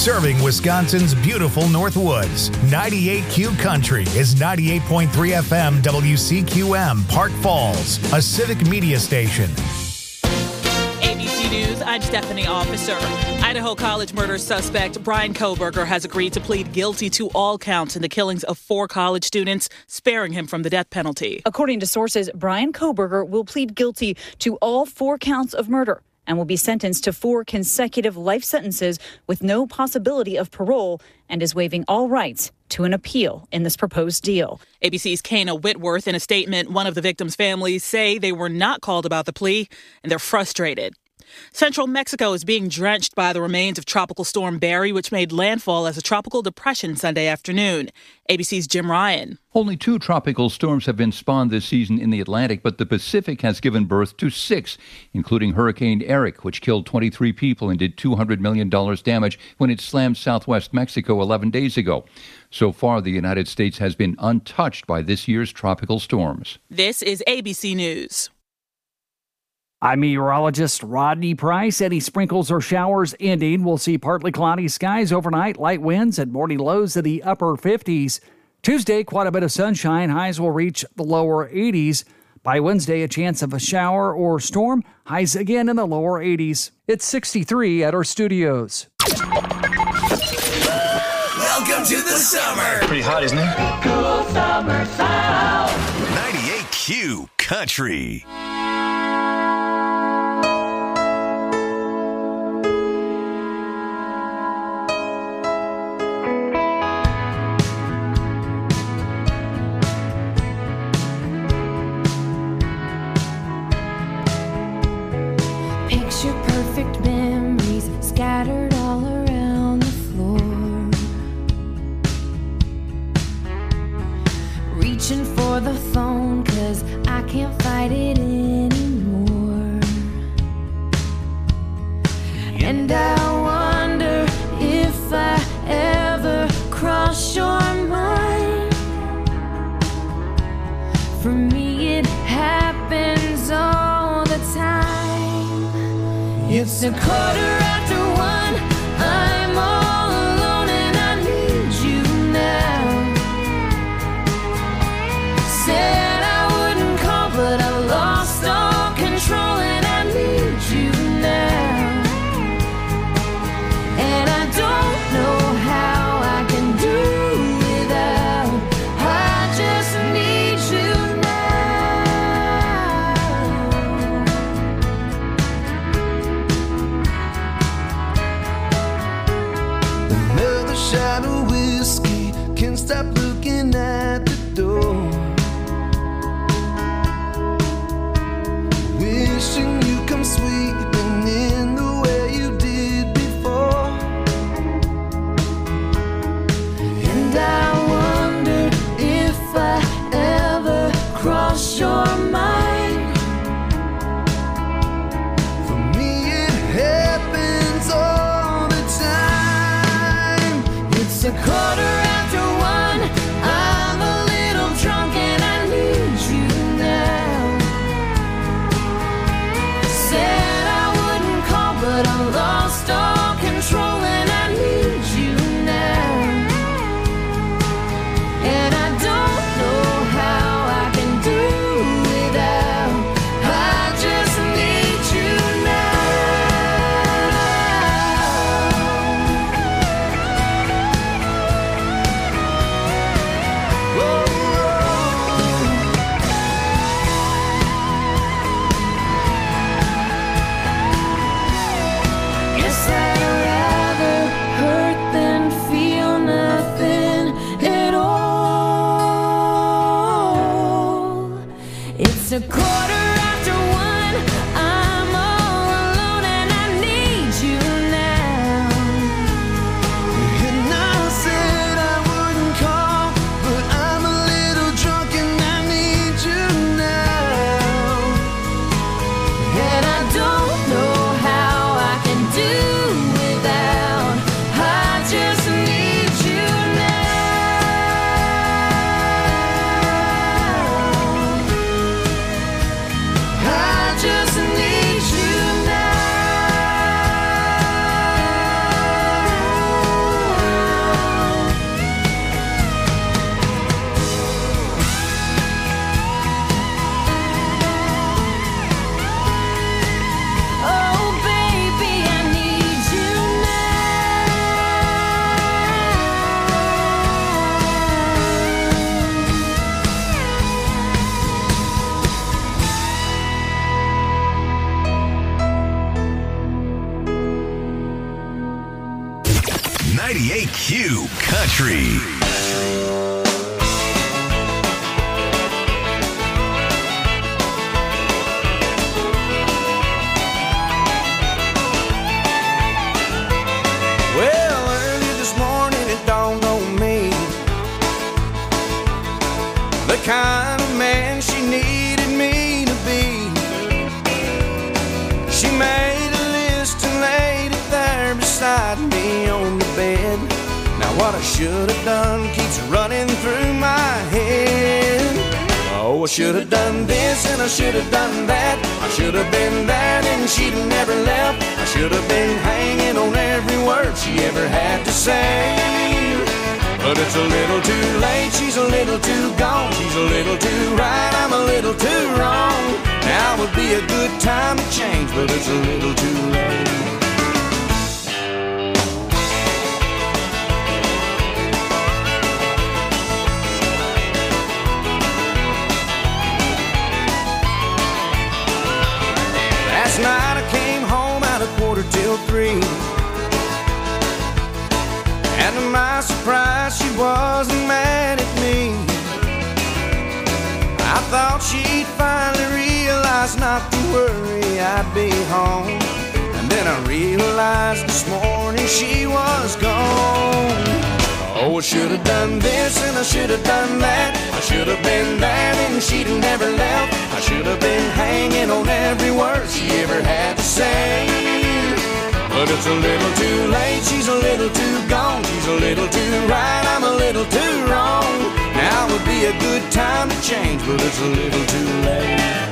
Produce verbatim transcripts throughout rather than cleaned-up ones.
serving Wisconsin's beautiful North Woods. ninety-eight Q Country is ninety-eight point three F M W C Q M, Park Falls, a civic media station. A B C News, I'm Stephanie Officer. Idaho College murder suspect Bryan Kohberger has agreed to plead guilty to all counts in the killings of four college students, sparing him from the death penalty. According to sources, Bryan Kohberger will plead guilty to all four counts of murder and will be sentenced to four consecutive life sentences with no possibility of parole, and is waiving all rights to an appeal in this proposed deal. A B C's Kana Whitworth, in a statement, one of the victims' families say they were not called about the plea and they're frustrated. Central Mexico is being drenched by the remains of Tropical Storm Barry, which made landfall as a tropical depression Sunday afternoon. A B C's Jim Ryan. Only two tropical storms have been spawned this season in the Atlantic, but the Pacific has given birth to six, including Hurricane Eric, which killed twenty-three people and did two hundred million dollars damage when it slammed southwest Mexico eleven days ago. So far, the United States has been untouched by this year's tropical storms. This is A B C News. I'm meteorologist Rodney Price. Any sprinkles or showers ending. We'll see partly cloudy skies overnight, light winds and morning lows in the upper fifties. Tuesday, quite a bit of sunshine. Highs will reach the lower eighties. By Wednesday, a chance of a shower or storm. Highs again in the lower eighties. It's sixty-three at our studios. Welcome to the summer. Pretty hot, isn't it? Cool summer sound. ninety-eight Q Country. Picture perfect memories scattered all around the floor. Reaching for the phone 'cause I can't fight it anymore. And I wonder if I ever cross your mind. For me it happens all the time. It's a quarter after one, I'm all alone and I need you now. Said I wouldn't call but I lost all control and I need you now. And I don't know how I can do without, I just need you Another shot of whiskey, can't stop looking at the door. Wishing you come sweeping in the way you did before. And I wonder if I ever cross your mind. For me it happens all the time. It's a quarter after one, I'm a little drunk and I need you now. Said I wouldn't call but I lost all control and I need you now. And I don't know how I can do without, I just need you now. ninety-eight Q Country. Well, early this morning it dawned on me the kind of man she needed me to be. She made a list and laid it there beside me on the bed. Now what I should have done keeps running through my head. Oh, I should have done this and I should have done that. I should have been there and she'd have never left. I should have been hanging on every word she ever had to say. But it's a little too late, she's a little too gone. She's a little too right, I'm a little too wrong. Now would be a good time to change, but it's a little too late. Last night I came home at a quarter till three, and to my surprise she wasn't mad at me. I thought she'd finally realize not to worry, I'd be home. And then I realized this morning she was gone. Oh, I should have done this and I should have done that. I should have been there and she'd have never left. I should have been hanging on every word she ever had to say. But it's a little too late, she's a little too gone. She's a little too right, I'm a little too wrong. Now would be a good time to change, but it's a little too late.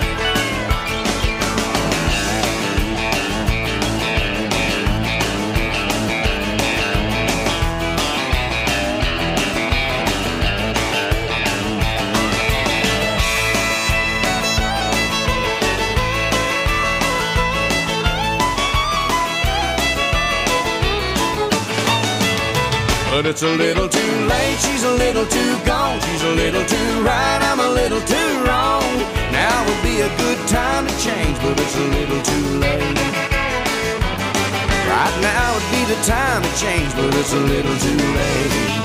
But it's a little too late, she's a little too gone. She's a little too right, I'm a little too wrong. Now would be a good time to change, but it's a little too late. Right now would be the time to change, but it's a little too late.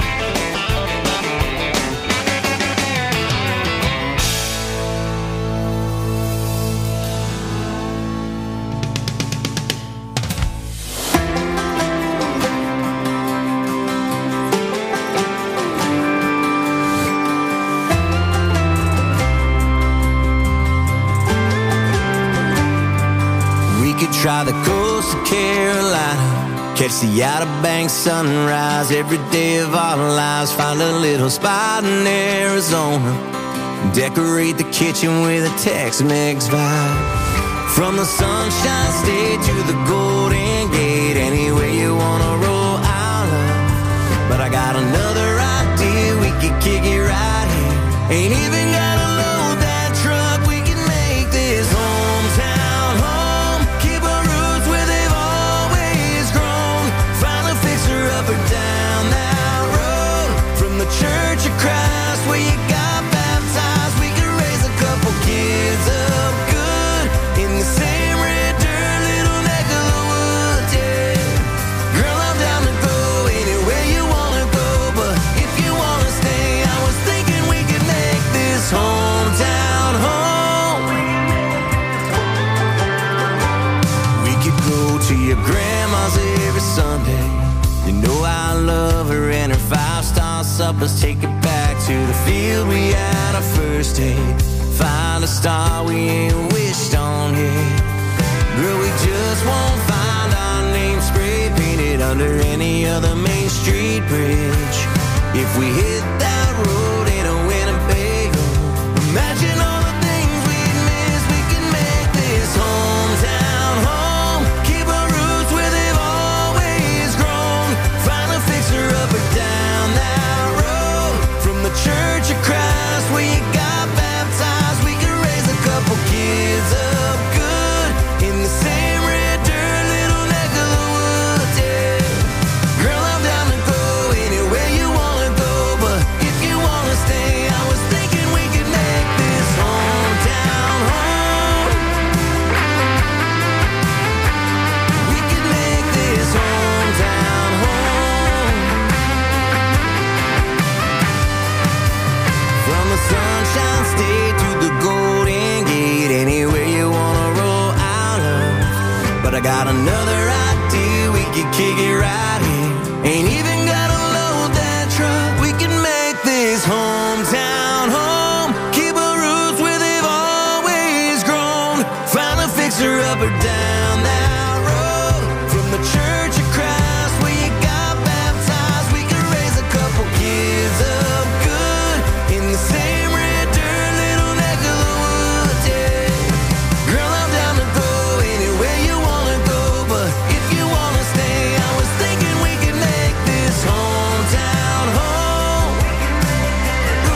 Try the coast of Carolina, catch the Outer Banks sunrise every day of our lives. Find a little spot in Arizona, decorate the kitchen with a Tex-Mex vibe. From the Sunshine State to the Golden Gate, anywhere you wanna roll, I'll love. But I got another idea, we could kick it right here. Ain't even gotta load that truck, we can make this hometown home. Up or down that road, from the Church of Christ where you got baptized, we could raise a couple kids up good in the same red dirt little neck of the woods, yeah. Girl, I'm down to go anywhere you wanna go, but if you wanna stay, I was thinking we could make this hometown home. We could go to your grandma's every Sunday. You know I love her and her five-star suppers. Take it back to the field we had our first date. Find a star we ain't wished on yet. Girl, we just won't find our name spray painted under any other Main Street bridge. If we hit that road in a Winnebago, imagine all the things we'd miss. We can make this hometown home. Keep our roots where they've always grown. Find a fixer up or down that road, from the Church of Christ where you got baptized. We can raise a couple kids up good in the same red dirt little neck of the woods, yeah. Girl, I'm down to go anywhere you wanna go, but Ain't even gotta load that truck. We can make this hometown home. Keep our roots where they've always grown. Find a fixer up or down that road. From the Church of Christ where you got baptized, we could raise a couple kids up good in the same red dirt little neck of the woods, yeah. Girl, I'm down to go anywhere you wanna go, but if you wanna stay, I was thinking we could make this hometown home. Ooh,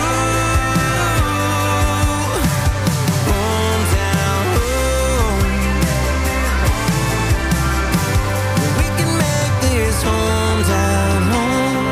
hometown home. We can make this hometown home.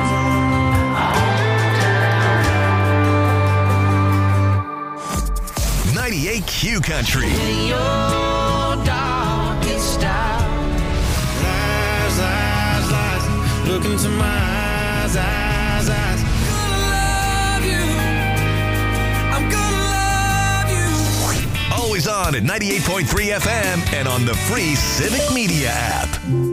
ninety-eight Q Country. Your darkest hour. Lies, lies, lies. Look into my eyes, eyes, eyes. Gonna love you. I'm gonna love you. Always on at ninety-eight point three F M and on the free Civic Media app.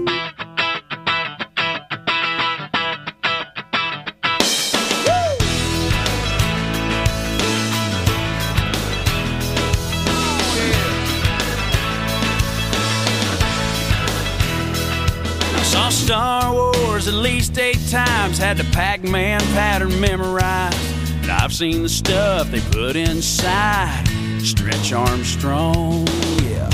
I saw Star Wars at least eight times, had the Pac-Man pattern memorized. And I've seen the stuff they put inside Stretch Armstrong, yeah.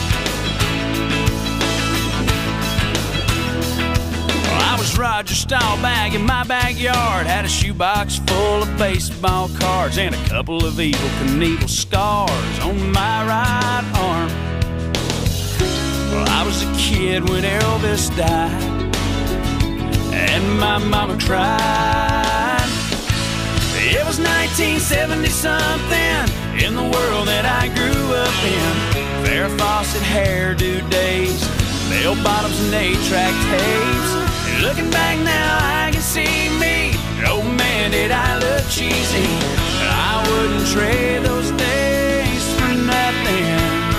Well, I was Roger Staubach in my backyard, had a shoebox full of baseball cards and a couple of Evel Knievel scars on my right arm. Well, I was a kid when Elvis died, and my mama cried. It was nineteen seventy something in the world that I grew up in. Farrah Fawcett hairdo days, bell bottoms and eight-track tapes. And looking back now, I can see me. Oh man, did I look cheesy. I wouldn't trade those days for nothing.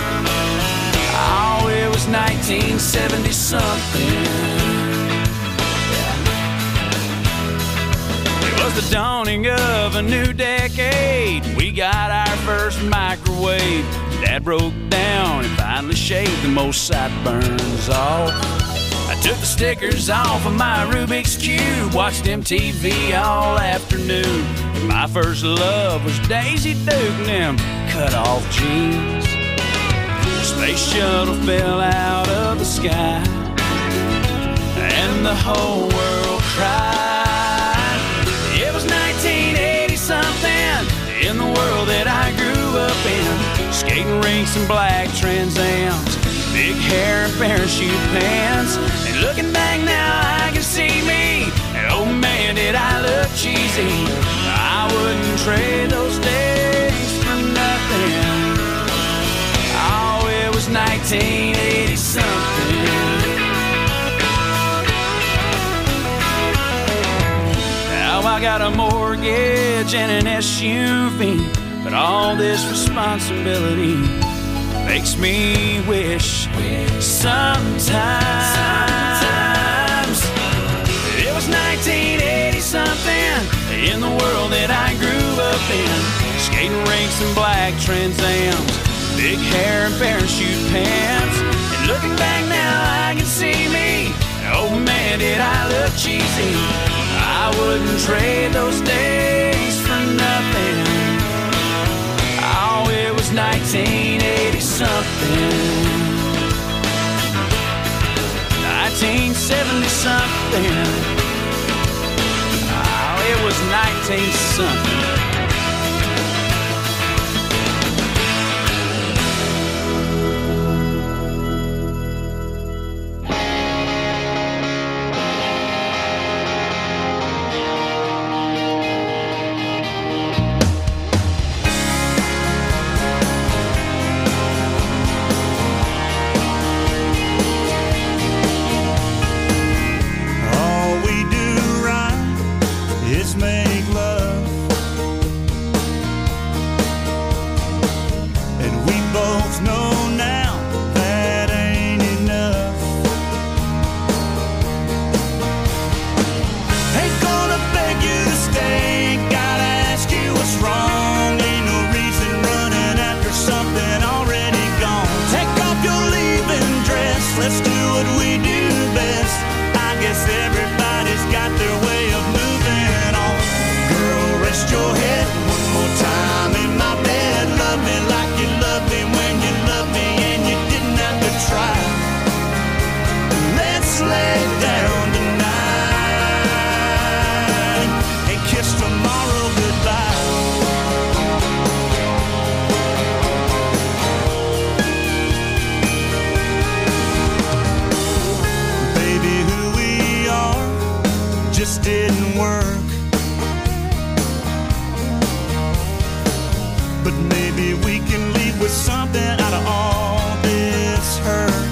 Oh, it was nineteen seventy something. It was the dawning of a new decade. We got our first microwave. Dad broke down and finally shaved the most sideburns off. I took the stickers off of my Rubik's Cube, watched M T V all afternoon. And my first love was Daisy Duke and them cut-off jeans. The space shuttle fell out of the sky, and the whole world cried. It was nineteen eighty something in the world that I grew up in. Skating rinks and black Trans Ams, big hair and parachute pants. And looking back now, I can see me. And oh man, did I look cheesy. I wouldn't trade those days for nothing. Oh, it was nineteen eighty something. Now I got a mortgage and an S U V, but all this responsibility makes me wish sometimes, sometimes it was nineteen eighty something in the world that I grew up in. Skating rinks and black Trans Ams, big hair and parachute pants. And looking back now, I can see me. Oh man, did I look cheesy. I wouldn't trade those days for nothing. Oh, it was nineteen eighty something. nineteen seventy something. Oh, it was nineteen something. All we do right is make love just didn't work. But maybe we can leave with something out of all this hurt.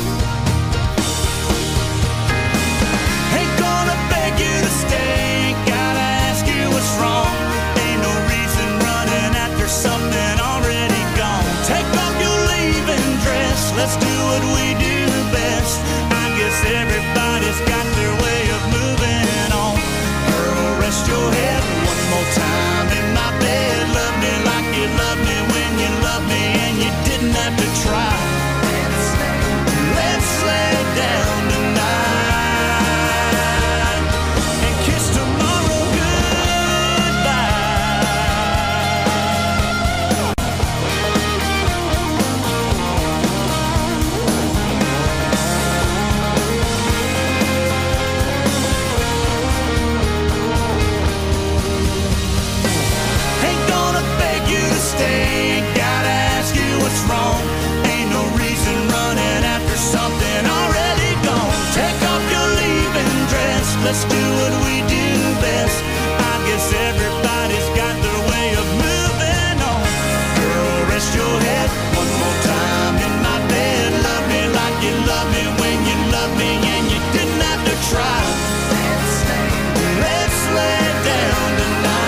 Ain't gonna beg you to stay, ain't gotta ask you what's wrong. Ain't no reason running after something already gone. Take off your leaving dress, let's do what we do best. I guess everybody's got their way of moving on. Girl, rest your head one more time in my bed. Love me like you love me when you love me and you didn't have to try. Let's lay down tonight and kiss tomorrow stay, ain't gotta ask you what's wrong. Ain't no reason running after something already gone. Take off your leaving dress, let's do what we do best. I guess everybody's got their way of moving on. Girl, rest your head one more time in my bed. Love me like you love me when you love me and you didn't have to try. Let's lay down tonight.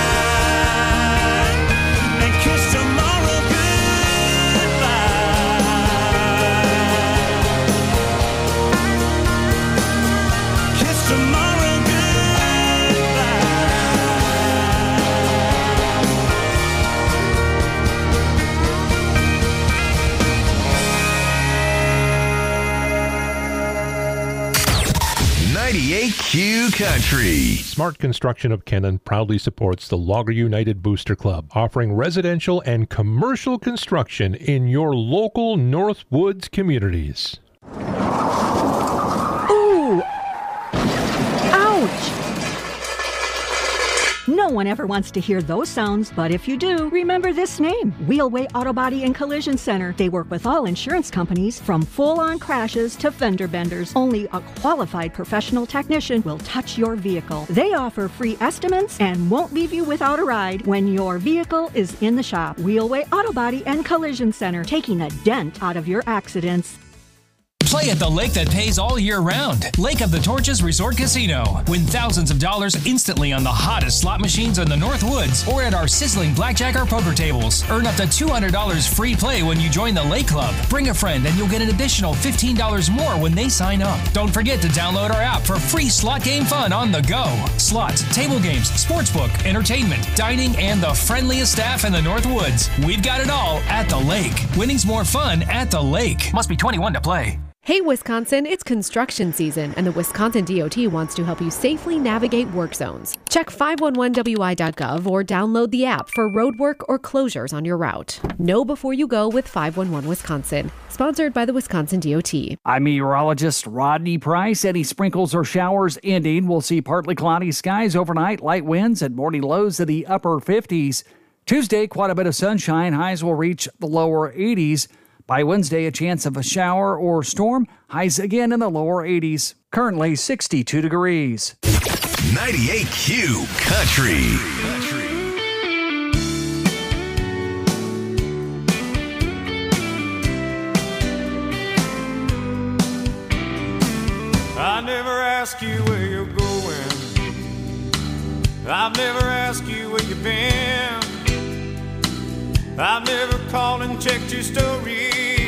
ninety-eight Q Country. Smart Construction of Kennon proudly supports the Logger United Booster Club, offering residential and commercial construction in your local North Woods communities. Ooh! Ouch! No one ever wants to hear those sounds, but if you do, remember this name, Wheelway Auto Body and Collision Center. They work with all insurance companies, from full-on crashes to fender benders. Only a qualified professional technician will touch your vehicle. They offer free estimates and won't leave you without a ride when your vehicle is in the shop. Wheelway Auto Body and Collision Center, taking a dent out of your accidents. Play at the lake that pays all year round. Lake of the Torches Resort Casino. Win thousands of dollars instantly on the hottest slot machines in the North Woods or at our sizzling blackjack or poker tables. Earn up to two hundred dollars free play when you join the Lake Club. Bring a friend and you'll get an additional fifteen dollars more when they sign up. Don't forget to download our app for free slot game fun on the go. Slots, table games, sportsbook, entertainment, dining, and the friendliest staff in the North Woods. We've got it all at the lake. Winning's more fun at the lake. Must be twenty-one to play. Hey Wisconsin, it's construction season and the Wisconsin D O T wants to help you safely navigate work zones. Check five one one W I dot gov or download the app for road work or closures on your route. Know before you go with five one one Wisconsin. Sponsored by the Wisconsin D O T. I'm meteorologist Rodney Price. Any sprinkles or showers ending. We'll see partly cloudy skies overnight, light winds and morning lows in the upper fifties. Tuesday, quite a bit of sunshine. Highs will reach the lower eighties. By Wednesday, a chance of a shower or storm. Highs again in the lower eighties. Currently sixty-two degrees. ninety-eight Q Country. I never ask you where you're going. I've never asked you where you've been. I've never called and checked your story.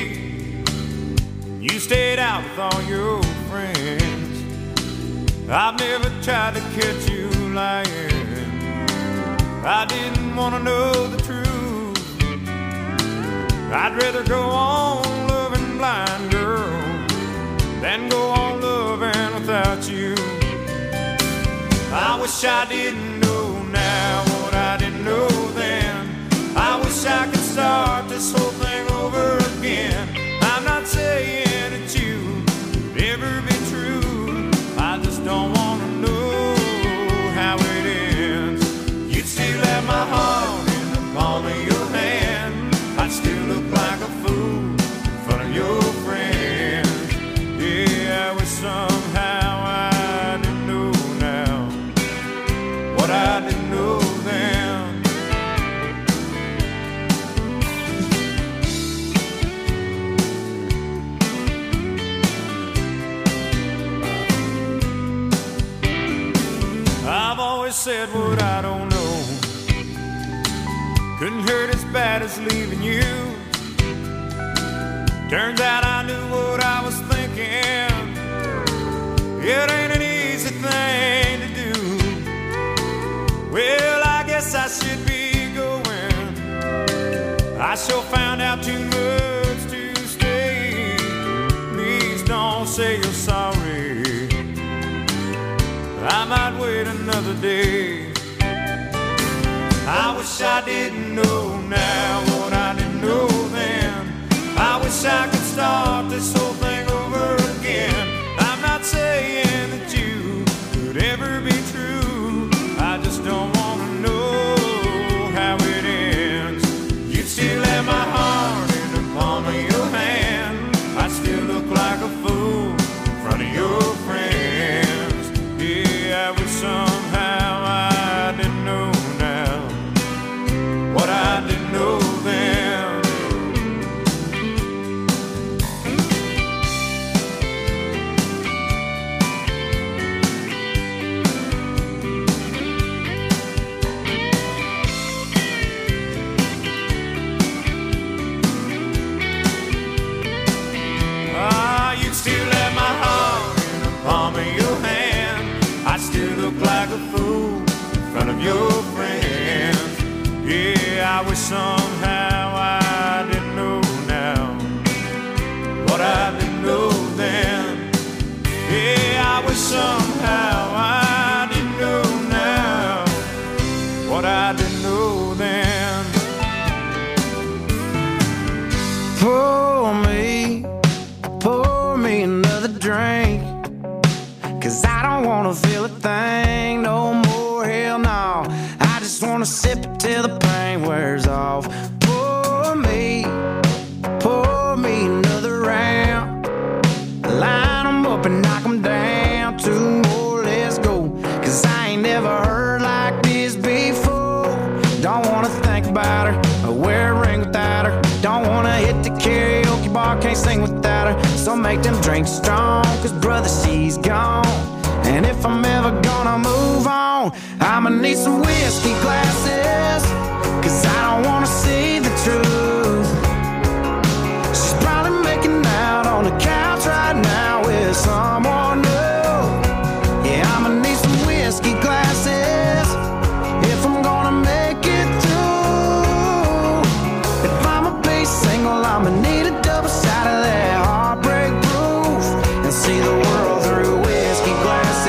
You stayed out with all your friends. I've never tried to catch you lying. I didn't want to know the truth. I'd rather go on loving blind, girl, than go on loving without you. I wish I didn't know now what I didn't know then. I wish I could start this whole thing over again. I'm not saying that you would ever be true. I just don't want to know how it ends. You'd still have my heart in the palm of your hand. I'd still look like a fool in front of your friends. Yeah, I wish somehow I didn't know now always said what I don't know couldn't hurt as bad as leaving you. Turns out I knew what I was thinking. It ain't an easy thing to do. Well, I guess I should be going. I sure found out too much to stay. Please don't say you're sorry. I might wait another day. I wish I didn't know now what I didn't know then. I wish I could start this whole thing over again. I'm not saying that you could ever be true. I just don't want to know how it ends. You'd still have my heart in the palm of your hand. I'd still look like a fool in front of your friends. Yeah, I wish somehow I didn't know now what I didn't know then. Ah, you'd still have my heart in the palm of your hand. I'd still look like a fool in front of your friends. Yeah, I wish somehow I didn't know now what I didn't know then. Yeah, I wish somehow I didn't know now what I didn't know then. Pour me, pour me another drink, 'cause I don't wanna feel a thing no more, hell no. I just wanna sip it till the pain wears off. Pour me, pour me another round. Line them up and knock them down. Two more, let's go. 'Cause I ain't never heard like this before. Don't wanna think about her or wear a ring without her. Don't wanna hit the karaoke bar, can't sing without her. So make them drinks strong, 'cause brother, she's gone. And if I'm ever gonna move on, I'ma need some whiskey glasses, 'cause I don't wanna see the truth. She's probably making out on the couch right now with someone new. Yeah, I'ma need some whiskey glasses if I'm gonna make it through. If I'ma be single, I'ma need a double shot of that heartbreak proof and see the world through whiskey glasses.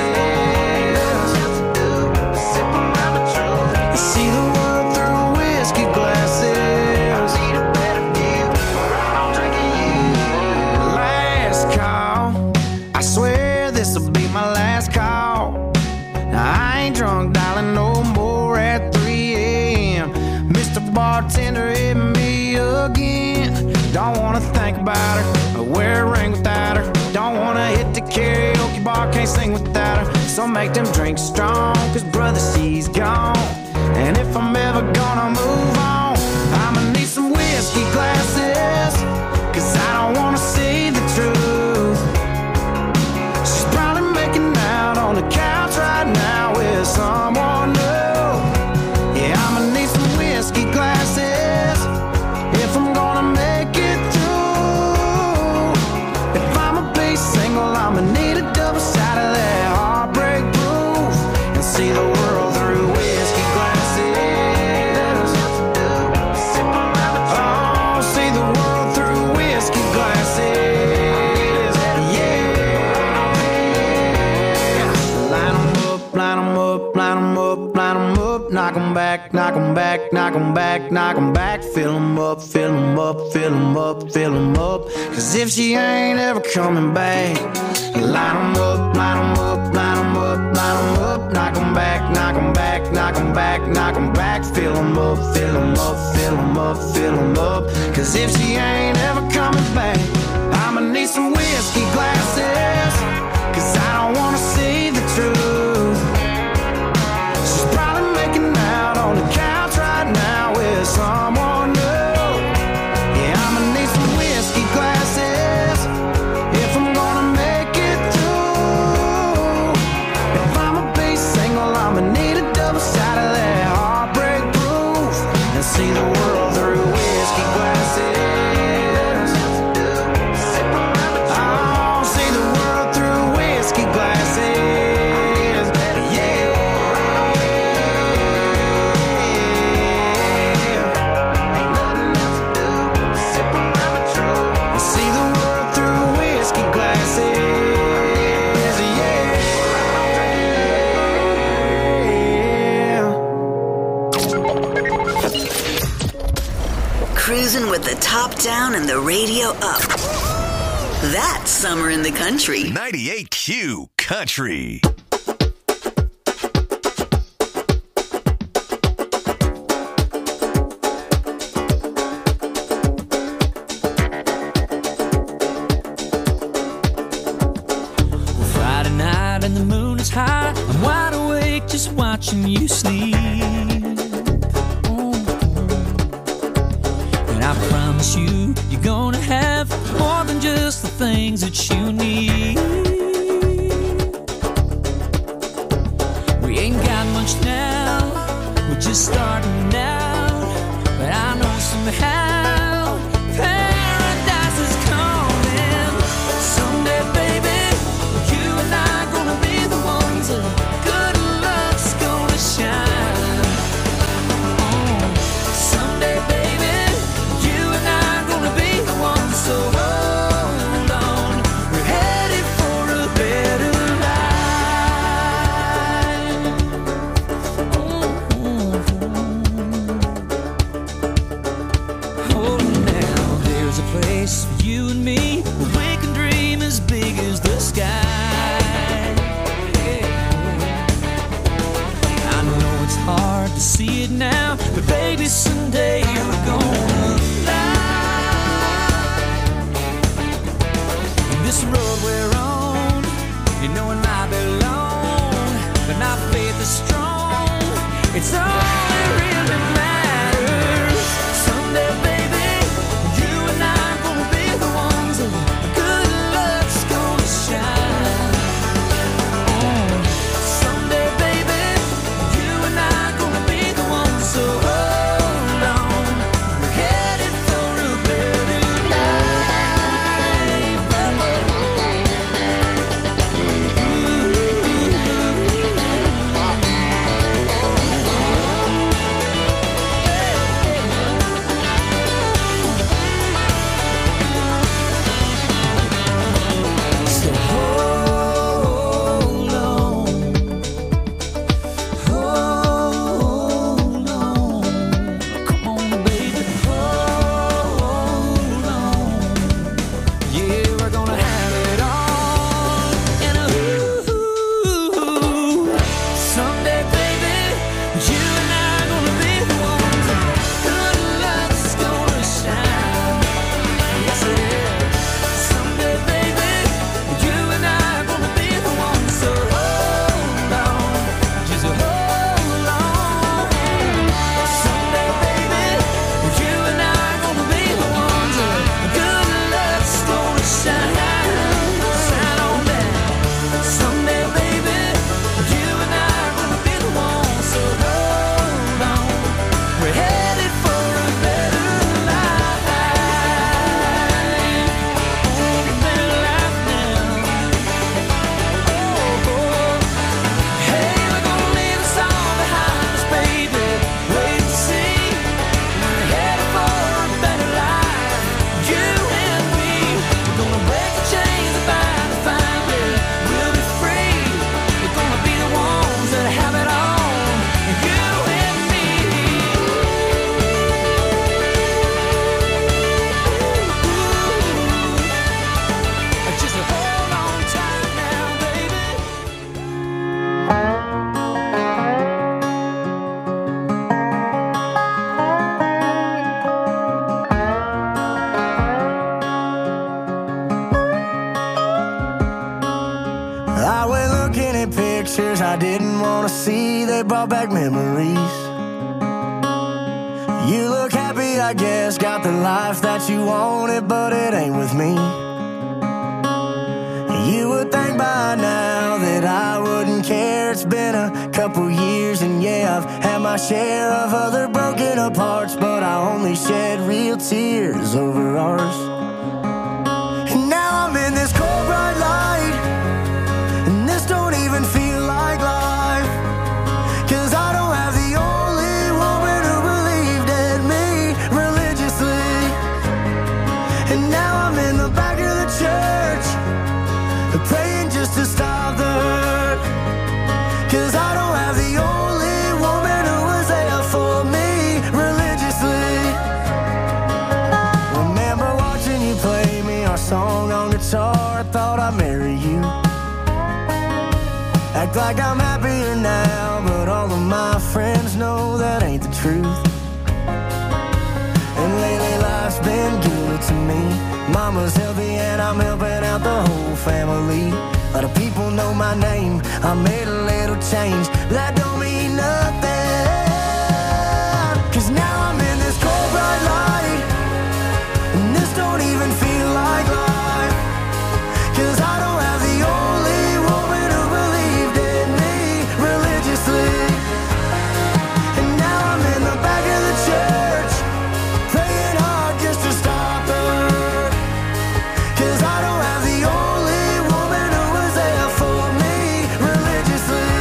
See the world through whiskey glasses. I need a better view. I'm drinking you. Last call. I swear this'll be my last call. Now I ain't drunk, darling, no more at three a.m. Mister Bartender, hit me again. Don't wanna think about her or wear a ring without her. Don't wanna hit the karaoke bar, can't sing without her. So make them drinks strong, 'cause brother, she's gone. And if I'm ever gonna move on, I'ma need some whiskey glasses, 'cause I don't wanna see the truth. She's probably making out on the couch right now with someone new. Yeah, I'ma need some whiskey glasses if I'm gonna make it through. If I'ma be single, I'ma need a double shot of that heartbreak proof and see the world through whiskey glasses. Oh, see the world through whiskey glasses. Yeah. Line 'em up, line 'em up, line 'em up, line 'em up. Knock 'em back, knock 'em back, knock 'em back, knock 'em back. Fill 'em up, fill 'em up, fill 'em up, fill 'em up. 'Cause if she ain't ever coming back, line 'em up, line 'em up, line 'em up, line 'em up. Knock 'em back, knock 'em back, knock 'em back, knock 'em back. Fill 'em up, fill 'em up, fill 'em up, fill 'em up. 'Cause if she ain't ever coming back, I'ma need some whiskey glasses, 'cause I don't wanna see the truth. She's probably making out on the couch right now with someone new. Yeah, I'ma need some whiskey glasses if I'm gonna make it through. If I'ma be single, I'ma need a cruising with the top down and the radio up. That's summer in the country. ninety-eight Q Country. Friday night and the moon is high. I'm wide awake just watching you sleep. I promise you, you're gonna have more than just the things that you need. We ain't got much now, we're just starting out. But I know somehow paradise is coming. Someday, baby, you and I are gonna be the ones that good luck's gonna shine. Oh, someday, baby, so hold on, we're headed for a better life. Mm-hmm. Oh, now there's a place for you and me where we can dream as big as the sky. I know it's hard to see it now, but baby, someday we're gonna fly. This road we're on, you know it might be long, but our faith is strong. It's all that really matters. Someday, baby, you and I are gonna be the ones that good luck's gonna shine. Oh, someday, baby, you and I are gonna be the ones. So hold on, we're headed for a better life. Pictures I didn't want to see, they brought back memories. You look happy, I guess, got the life that you wanted, but it ain't with me. You would think by now that I wouldn't care. It's been a couple years and yeah, I've had my share of other broken apart, but I only shed real tears over ours. And now I'm in this cold bright light, and this don't even feel like life, 'cause I don't have the only woman who believed in me religiously. And now I'm in the back of the church, praying just to stop the hurt, 'cause I don't have the only woman who was there for me religiously. I marry you. Act like I'm happier now, but all of my friends know that ain't the truth. And lately life's been good to me. Mama's healthy and I'm helping out the whole family. A lot of people know my name, I made a little change, but that don't mean nothing. Cause now I'm in this cold bright light, and this don't even feel like life. Cause I don't have the only woman who believed in me religiously. And now I'm in the back of the church, praying hard just to stop her. Cause I don't have the only woman who was there for me religiously.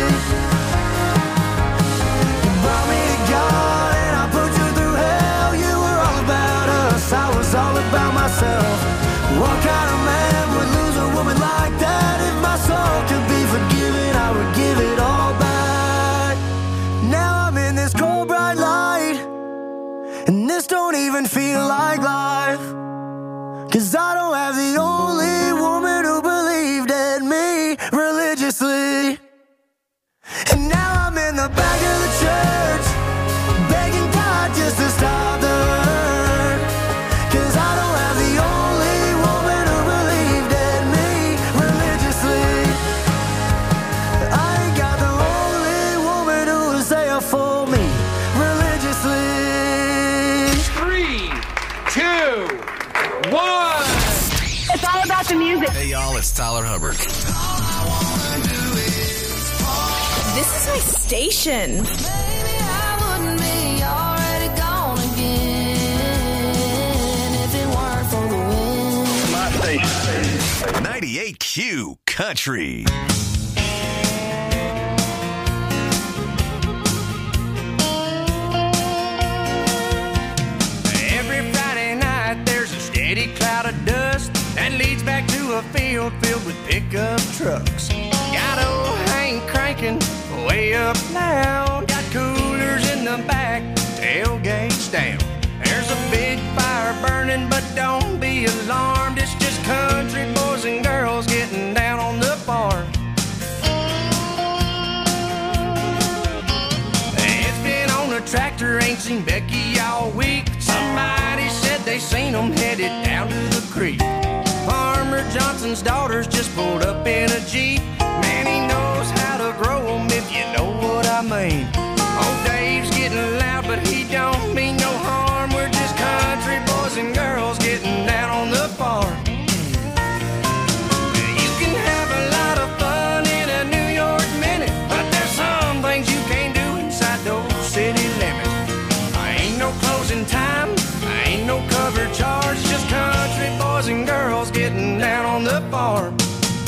You brought me to God and I put you through hell. You were all about us, I was all about myself. What kind of man would lose a woman like that? If my soul could be forgiven, I would give it all back. Now I'm in this cold bright light, and this don't even feel like life. Cause I don't have the only woman who believed in me religiously. And now I'm in the back of the church, begging God just to stop the hurt. Cause I don't have the only woman who believed in me religiously. I ain't got the only woman who was there for me religiously. Three, two, one. It's all about the music. Hey, y'all, it's Tyler Hubbard. This is my station. Maybe I wouldn't be already gone again if it weren't for the wind. My station. ninety-eight Q Country. Every Friday night there's a steady cloud of dust that leads back to a field filled with pickup trucks. Got old Hank cranking way up loud. Got coolers in the back, tailgates down. There's a big fire burning, but don't be alarmed. It's just country boys and girls getting down on the farm. It's been on a tractor, ain't seen Becky all week. Somebody said they seen them headed down to the creek. Farmer Johnson's daughters just pulled up in a Jeep. Man, he knows how to grow them, if you know what I mean. Old Dave's getting loud, but he don't mean no harm. We're just country boys and girls getting down on the farm. You can have a lot of fun in a New York minute, but there's some things you can't do inside those city limits. I ain't no closing time, I ain't no cover charge, just country boys and girls getting down on the farm.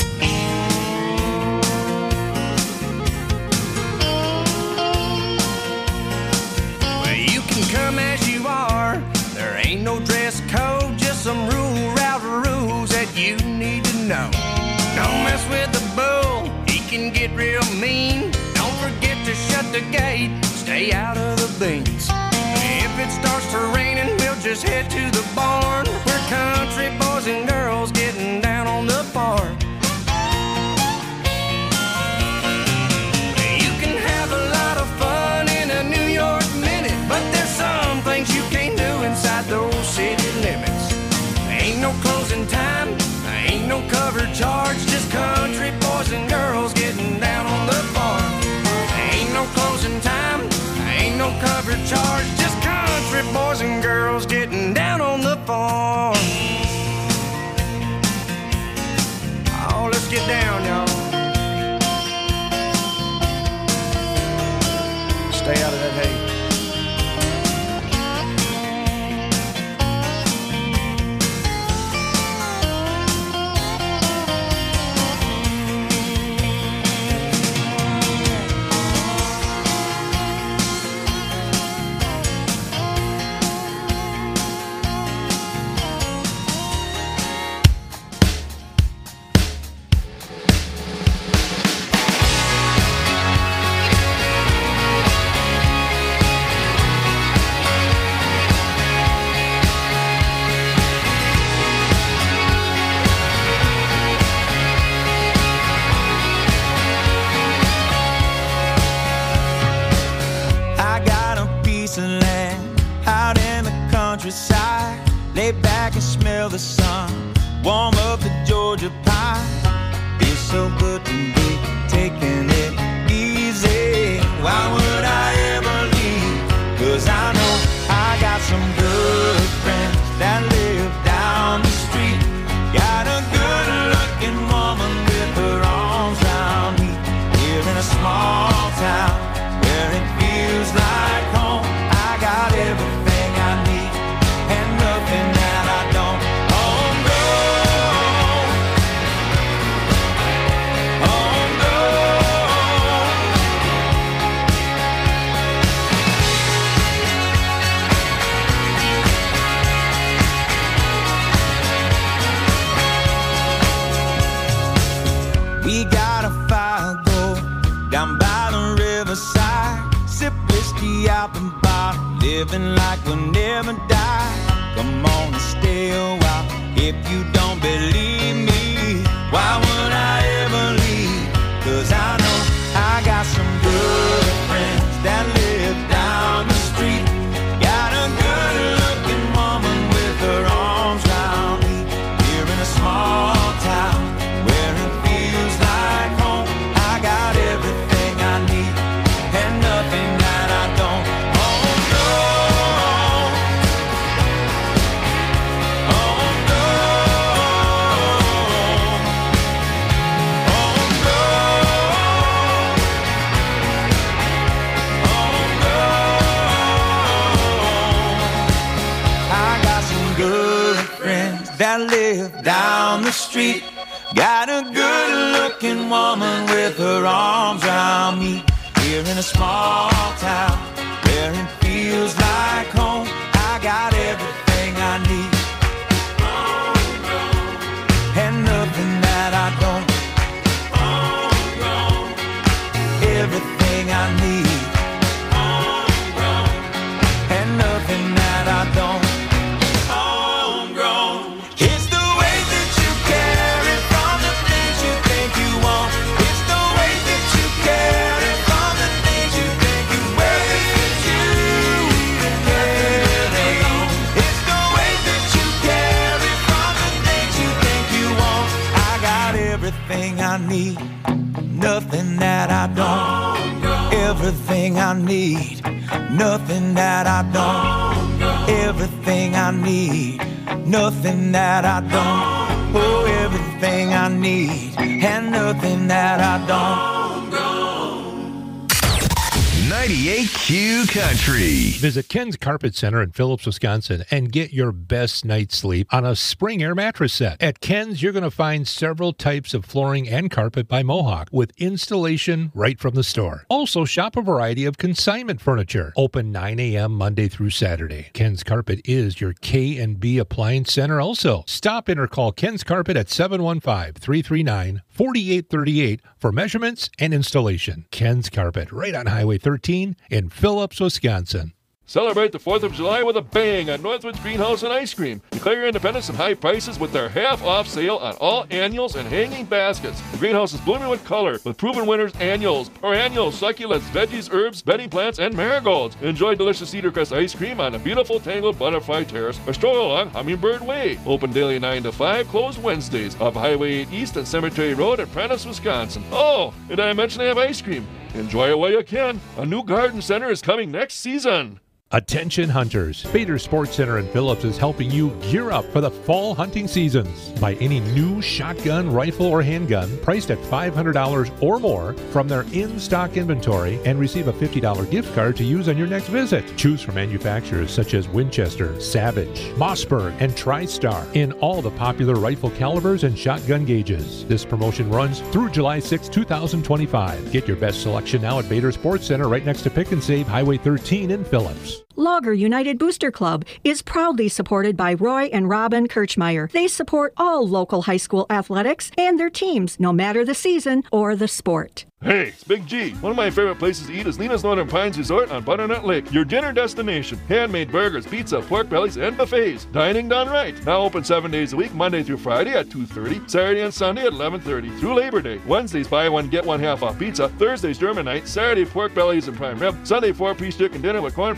Well, you can come as you are, there ain't no dress code, just some rule route rules that you need to know. Don't mess with the bull, he can get real mean. Don't forget to shut the gate, stay out of the beans. If it starts to raining, we'll just head to the barn. We're country boys and girls getting down on the farm. You can have a lot of fun in a New York minute, but there's some things you can't do inside those city limits. Ain't no closing time, ain't no cover charge, just country boys and girls getting down on the farm. Ain't no closing time, ain't no cover charge, just country boys and girls getting down on the farm. Oh, let's get down, y'all. Stay out of that hay. countryside, lay back and smell the sun, warm up the Georgia pie. Feels so good to be taking it easy. Why would I ever leave? 'Cause I know I got some good friends that live down the street. Got a good-looking woman with her arms around me. Here in a small town where it feels like home. I got everything I need and nothing that I don't. Homegrown, homegrown. We got a fire go down by the riverside, sip whiskey out the bar, living like we'll never die. Come on and stay a while if you don't believe me. Why would I ever leave? 'Cause I know I got some good friends that live down the street. Got a good-looking woman with her arms round me. Here in a small town where it feels like home. I got everything I need and nothing that I don't. Oh no, oh no, oh no, oh no. I got some good friends that live down the street. Got a good-looking woman with her arms around me. Here in a small town where it feels like home. I got everything I need and nothing that I don't. Everything I need and nothing that I don't. Homegrown. It's the way that you carry from the things you think you want. It's the way that you carry from the things you think you wear. It's you even carry. It's the way that you carry from the things you think you want. I got everything I need, nothing that I don't. Everything I need, nothing that I don't. Everything I need, nothing that I don't. Oh, everything I need and nothing that I don't. ninety-eight Q Country. Visit Ken's Carpet Center in Phillips, Wisconsin, and get your best night's sleep on a spring air mattress set. At Ken's, you're going to find several types of flooring and carpet by Mohawk with installation right from the store. Also, shop a variety of consignment furniture. Open nine a.m. Monday through Saturday. Ken's Carpet is your K and B Appliance Center also. Stop in or call Ken's Carpet at seven one five, three three nine, four eight three eight for measurements and installation. Ken's Carpet, right on Highway thirteen in Phillips, Wisconsin. Celebrate the fourth of July with a bang at Northwoods Greenhouse and Ice Cream. Declare your independence and high prices with their half-off sale on all annuals and hanging baskets. The greenhouse is blooming with color, with proven winners annuals, perennials, succulents, veggies, herbs, bedding plants, and marigolds. Enjoy delicious Cedar Crest ice cream on a beautiful tangled butterfly terrace or stroll along Hummingbird Way. Open daily nine to five, closed Wednesdays. Off Highway eight East and Cemetery Road at Prentice, Wisconsin. Oh, and I mentioned they have ice cream. Enjoy it while you can. A new garden center is coming next season. Attention hunters, Bader Sports Center in Phillips is helping you gear up for the fall hunting seasons. Buy any new shotgun, rifle, or handgun priced at five hundred dollars or more from their in-stock inventory and receive a fifty dollars gift card to use on your next visit. Choose from manufacturers such as Winchester, Savage, Mossberg, and TriStar in all the popular rifle calibers and shotgun gauges. This promotion runs through July sixth, two thousand twenty-five. Get your best selection now at Bader Sports Center right next to Pick and Save Highway thirteen in Phillips. Logger United Booster Club is proudly supported by Roy and Robin Kirchmeyer. They support all local high school athletics and their teams, no matter the season or the sport. Hey, it's Big G. One of my favorite places to eat is Lena's Northern Pines Resort on Butternut Lake, your dinner destination. Handmade burgers, pizza, pork bellies, and buffets. Dining done right. Now open seven days a week, Monday through Friday at two thirty, Saturday and Sunday at eleven thirty, through Labor Day. Wednesdays, buy one, get one half off pizza. Thursdays, German night. Saturday, pork bellies and prime rib. Sunday, four-piece chicken dinner with corn fritters. eleven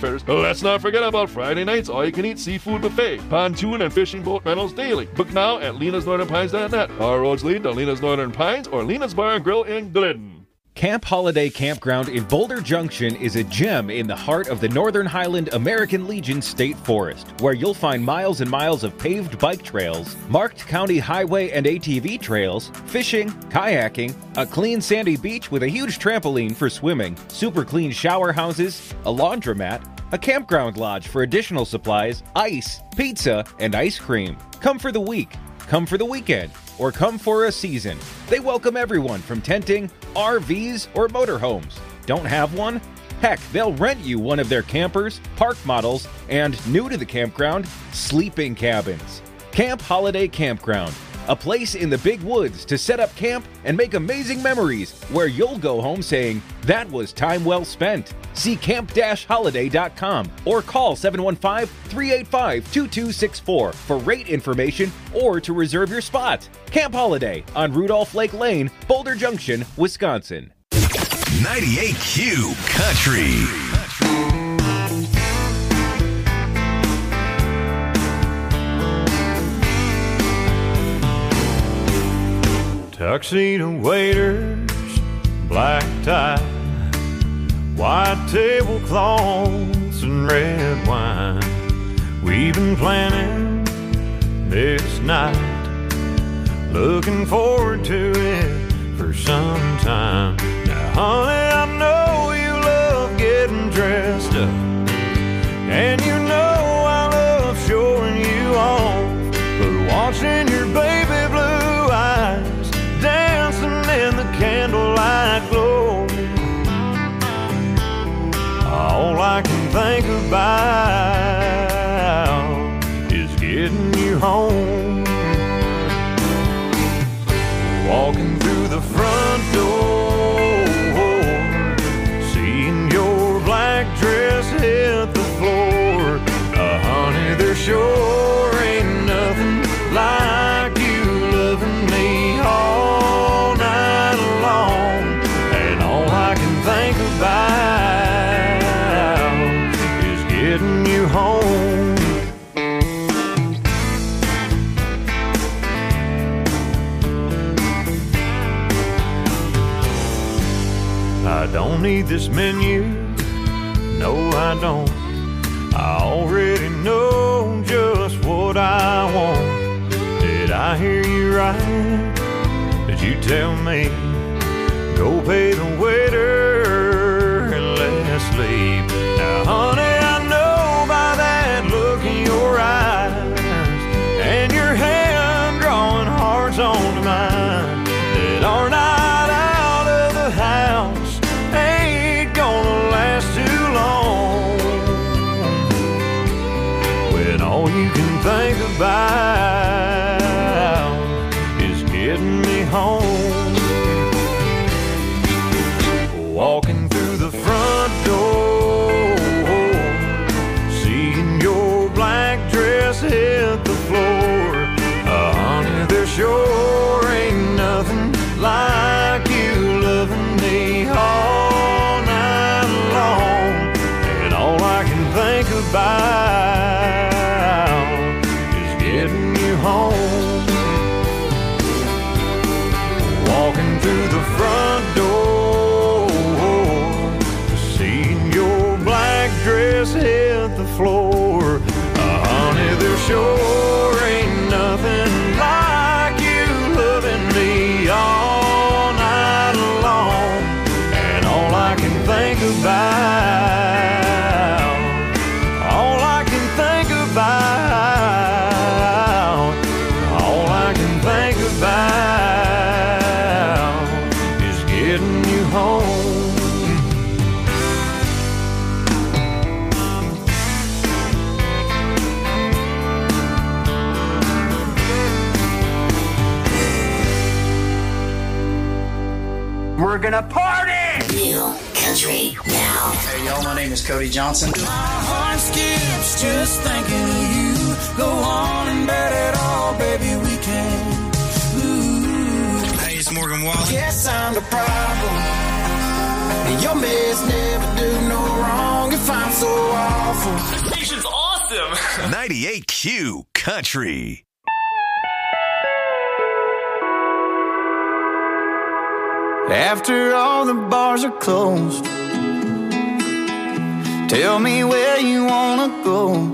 let's not forget about Friday night's all-you-can-eat seafood buffet, pontoon and fishing boat rentals daily. Book now at lenas northern pines dot net. Our roads lead to Lena's Northern Pines or Lena's Bar and Grill in Glidden. Camp Holiday Campground in Boulder Junction is a gem in the heart of the Northern Highland American Legion State Forest, where you'll find miles and miles of paved bike trails, marked county highway and A T V trails, fishing, kayaking, a clean sandy beach with a huge trampoline for swimming, super clean shower houses, a laundromat, a campground lodge for additional supplies, ice, pizza, and ice cream. Come for the week, come for the weekend, or come for a season. They welcome everyone from tenting, R Vs, or motorhomes. Don't have one? Heck, they'll rent you one of their campers, park models, and, new to the campground, sleeping cabins. Camp Holiday Campground, a place in the big woods to set up camp and make amazing memories where you'll go home saying, that was time well spent. See camp dash holiday dot com or call seven one five, three eight five, two two six four for rate information or to reserve your spot. Camp Holiday on Rudolph Lake Lane, Boulder Junction, Wisconsin. ninety-eight Q Country. Tuxedo waiters, black tie, white tablecloths and red wine. We've been planning this night, looking forward to it for some time. Now, honey, I know you love getting dressed up, and you know I love showing you off, but watching your baby blue eyes dancing in the candlelight glow, all I can think about is getting you home. Walking through the front door, seeing your black dress hit the floor. Uh, honey, there sure ain't nothing like you loving me all night long. And all I can think about is getting you home. I don't need this menu, no I don't. I already know just what I want. Did I hear you right? Did you tell me, go pay the waiter and let's leave? Now honey, I know by that look in your eyes and your hand drawing hearts onto mine that our night out of the house ain't gonna last too long, when all you can think about is getting me home. Walking through the front door, seeing your black dress hit the floor. Uh, honey, there sure ain't nothing like you loving me all night long. And all I can think about is getting you home. Walking through the front door, seeing your black dress hit the floor. Uh, honey, there sure ain't nothing like you loving me all night long. And all I can think about, all I can think about, all I can think about is getting you home. We're gonna party! Real country now. Hey y'all, my name is Cody Johnson. My heart skips just thinking of you. Go on and bet it all, baby, we can. Ooh. Hey, it's Morgan Wallen. Guess I'm the problem. Your mess never do no wrong. If I'm so off, beautiful. The station's awesome. ninety-eight Q Country. After all the bars are closed, tell me where you wanna go.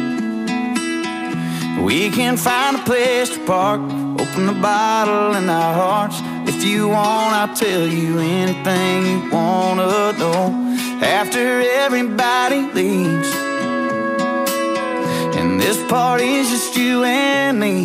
We can find a place to park, open the bottle in our hearts. If you want, I'll tell you anything you wanna know. After everybody leaves, and this party's just you and me,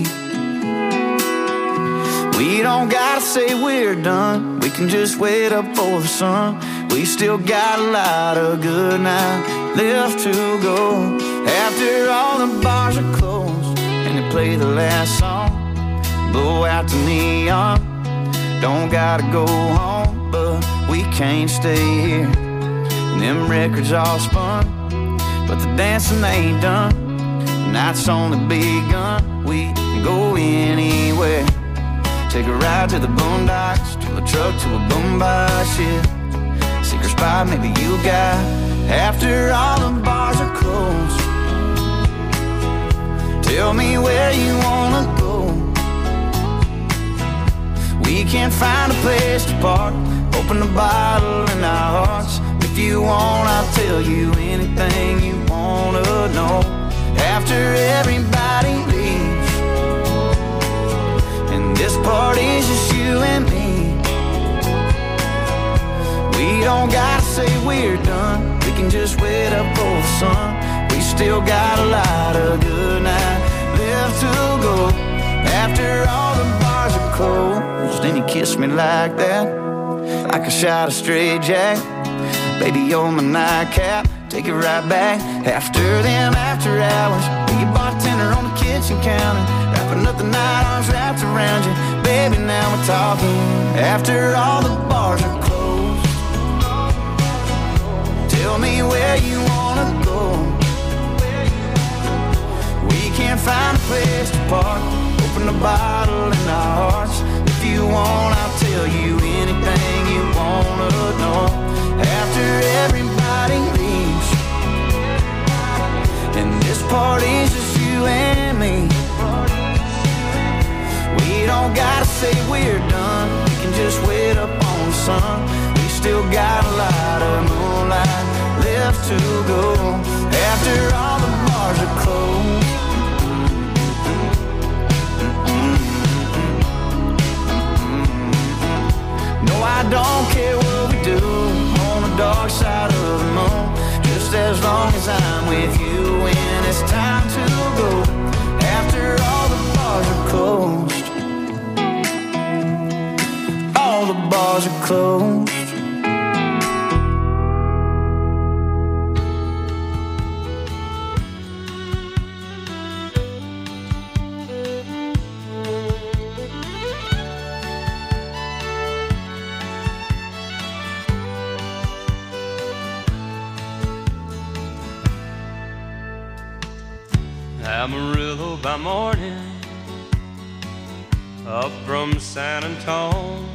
we don't gotta say we're done. We can just wait up for the sun. We still got a lot of good night left to go. After all the bars are closed and they play the last song, blow out the neon. Don't gotta go home, but we can't stay here. And them records all spun, but the dancing ain't done. The night's only begun. We can go anywhere. Take a ride to the boondocks, to a truck, to a boombox, yeah. Secret spot maybe you got. After all the bars are closed, tell me where you wanna go. We can find a place to park, open the bottle in our hearts. If you want, I'll tell you anything you wanna know. After everybody leaves, and this party's just you and me, we don't gotta say we're done. We can just wait up for the sun. We still got a lot of good night left to go. After all the bars are closed, then you kiss me like that, like a shot of straight jack. Baby, you're my nightcap, take it right back. After them after hours, be a bartender on the kitchen counter, wrapping up the night, arms wrapped around you. Baby, now we're talking. After all the bars are closed, tell me where you wanna go. We can't find a place to park, open the bottle in our hearts. If you want, I'll tell you anything you wanna know. After everybody leaves, and this party's just you and me, we don't gotta say we're done. We can just wait up on the sun. We still got a lot of moonlight left to go. After all the bars are closed, no, I don't care what we do on the dark side of the moon, just as long as I'm with you when it's time to go. After all the bars are closed, all the bars are closed. Amarillo by morning, up from San Antone.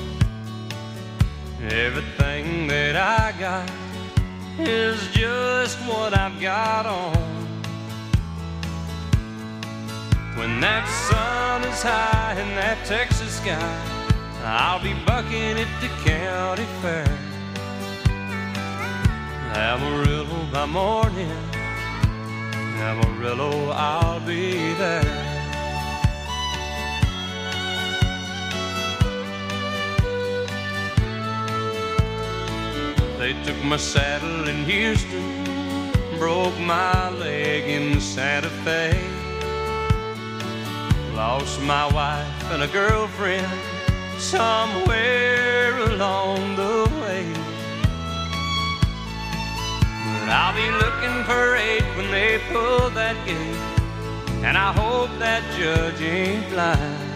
Everything that I got is just what I've got on. When that sun is high in that Texas sky, I'll be bucking at the county fair. Amarillo by morning, Amarillo, I'll be there. They took my saddle in Houston, broke my leg in Santa Fe, lost my wife and a girlfriend somewhere along the way. But I'll be looking for eight when they pull that gate, and I hope that judge ain't blind.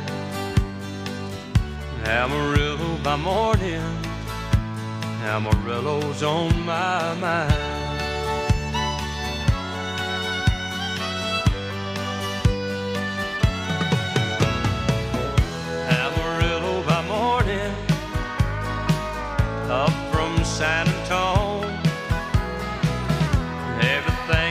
Amarillo by morning, Amarillo's on my mind. Amarillo by morning, up from San Antone. Everything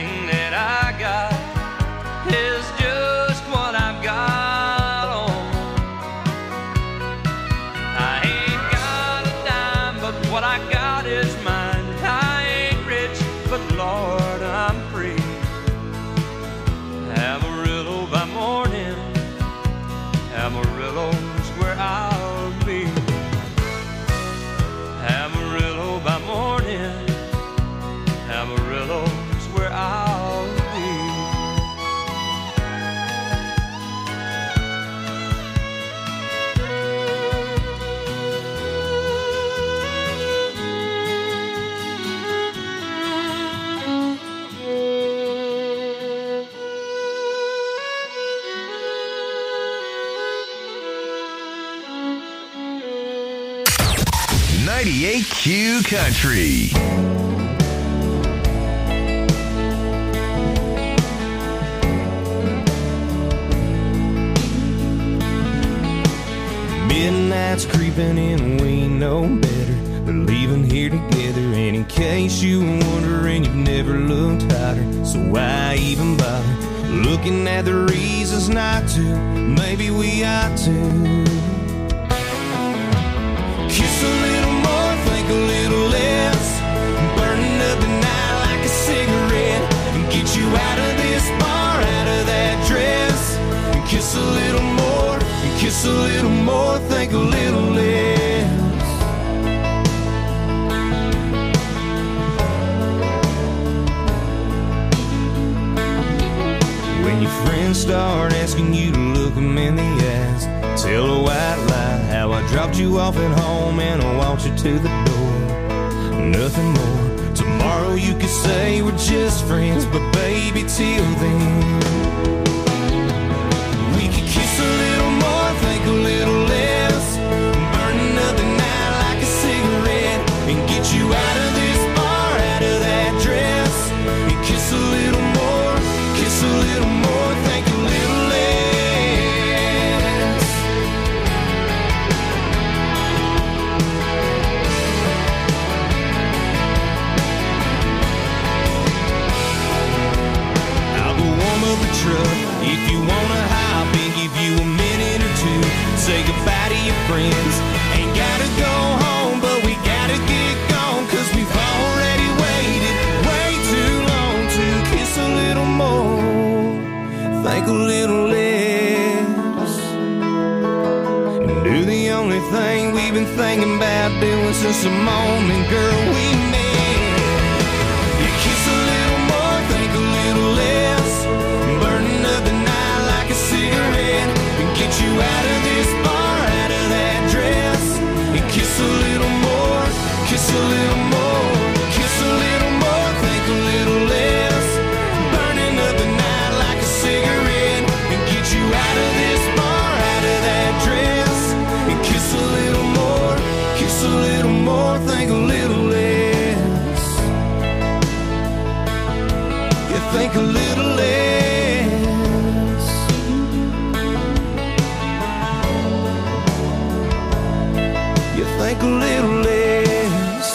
ninety-eight Q Country. Midnight's creeping in, we know better. They're leaving here together, and in case you were wondering, you've never looked hotter. So why even bother looking at the reasons not to? Maybe we ought to kiss a little more, think a little less, burning up the night like a cigarette, and get you out of this bar, out of that dress, and kiss a little more, and kiss a little more, think a little less. When your friends start asking you to look them in the eyes, tell a white lie how I dropped you off at home and I walked you to the door. Nothing more. Tomorrow you could say we're just friends, but baby, till then we could kiss a little more, think a little less, burning up the night like a cigarette, and get you out of this bar, out of that dress, and kiss a little more, kiss a little more, think a little less. I'll go warm up the truck if you wanna hop in, give you a minute or two, say goodbye to your friends. Ain't gotta go home, but we gotta get gone, cause we've already waited way too long to kiss a little more, think a little less, and do the only thing we've been thinking about doing since the moment, girl, we met. You kiss a little more, think a little less, burning up the night like a cigarette, and get you out of this bar, out of that dress, and kiss a little more, kiss a little more, kiss a little more, think a little less, burning up the night like a cigarette, and get you out of this bar, out of that dress, and kiss a little more, kiss a little more, think a little less. You think a little less. You think a little less.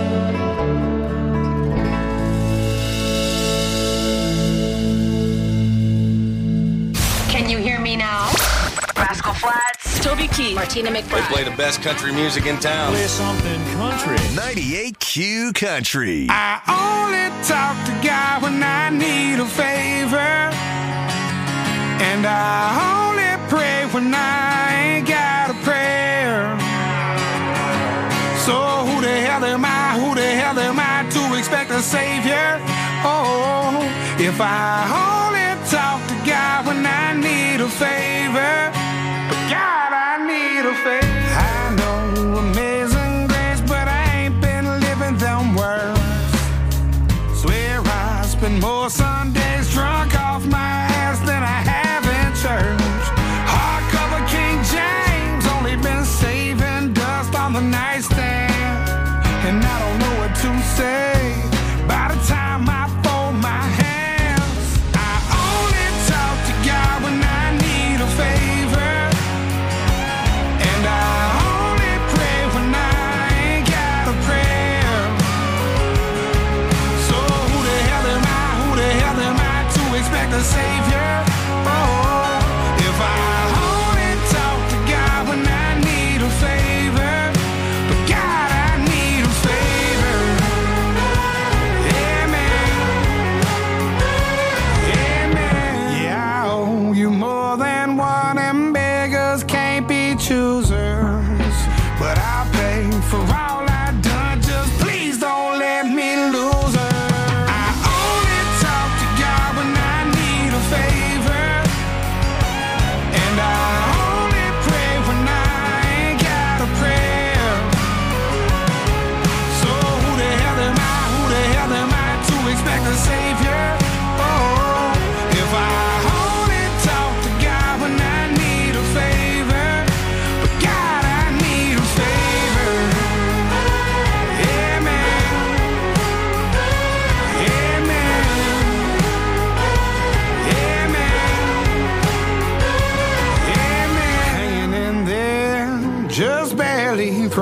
Can you hear me now? Rascal Flatts, Toby Keith, Martina They McBride. play the best country music in town. Play something country. ninety-eight Q Country. I only talk to God when I need a favor, and I only pray when I ain't got a prayer. So who the hell am I, who the hell am I to expect a savior? Oh, if I only talk to God when I need a favor, but God, I need a favor. I know amazing grace, but I ain't been living them words. Swear I spend more Sundays drunk off my ass than I have in church. Hardcover King James, only been saving dust on the nightstand, and I don't know what to say by the time I fold my hands. I only talk to God when I need a favor, and I only pray when I ain't got a prayer. So who the hell am I, who the hell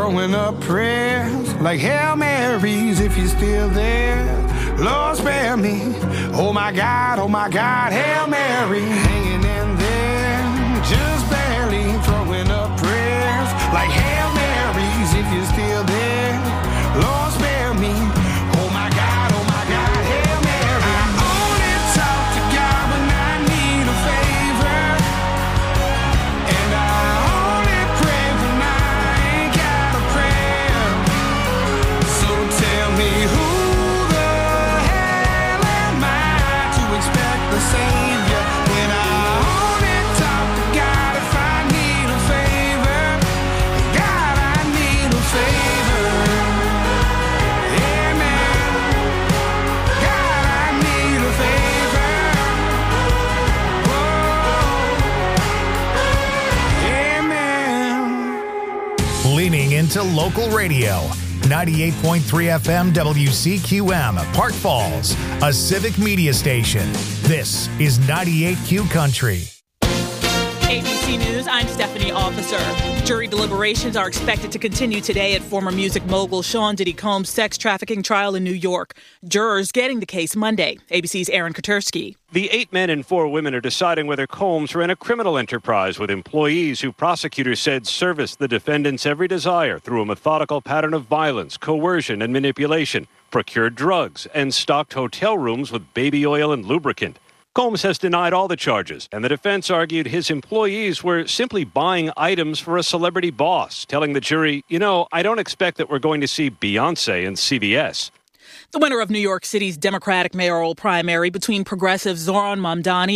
throwing up prayers like Hail Marys if you're still there. Lord, spare me. Oh my God, oh my God, Hail Mary. Hanging in there, just barely throwing up prayers like Hail Marys if you're still there. Lord, spare me. Oh my God, oh my God, Hail Mary. I only talk to God when I need a favor, and I only pray when I ain't got a prayer. So tell me who the hell am I to expect the Savior when I only talk to God if I need a favor? God, I need a favor. Amen. God, I need a favor. Whoa. Amen. Leaning into local radio. ninety-eight point three F M W C Q M, Park Falls, a civic media station. This is ninety-eight Q Country. A B C News, I'm Stephanie Officer. Jury deliberations are expected to continue today at former music mogul Sean Diddy Combs' sex trafficking trial in New York. Jurors getting the case Monday. A B C's Aaron Katersky. The eight men and four women are deciding whether Combs ran a criminal enterprise with employees who prosecutors said serviced the defendant's every desire through a methodical pattern of violence, coercion, and manipulation, procured drugs, and stocked hotel rooms with baby oil and lubricant. Combs has denied all the charges, and the defense argued his employees were simply buying items for a celebrity boss, telling the jury, you know, I don't expect that we're going to see Beyonce in C V S. The winner of New York City's Democratic mayoral primary between progressive Zohran Mamdani